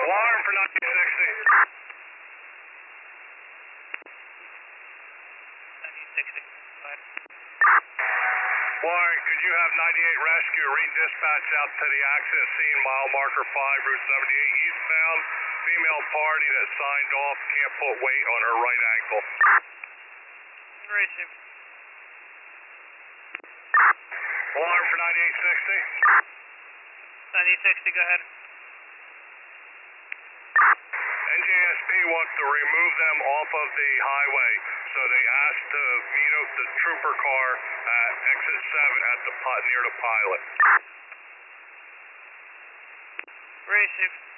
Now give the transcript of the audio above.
Alarm for 9060. 9060. Warren, could you have 98 rescue redispatch out to the accident scene, mile marker 5, Route 78 eastbound. Female party that signed off can't put weight on her right ankle. Receive. Alarm for 9860. 9060, go ahead. NJSP wants to remove them off of the highway, so they asked to meet up the trooper car at exit 7 at the near the pilot. Receive.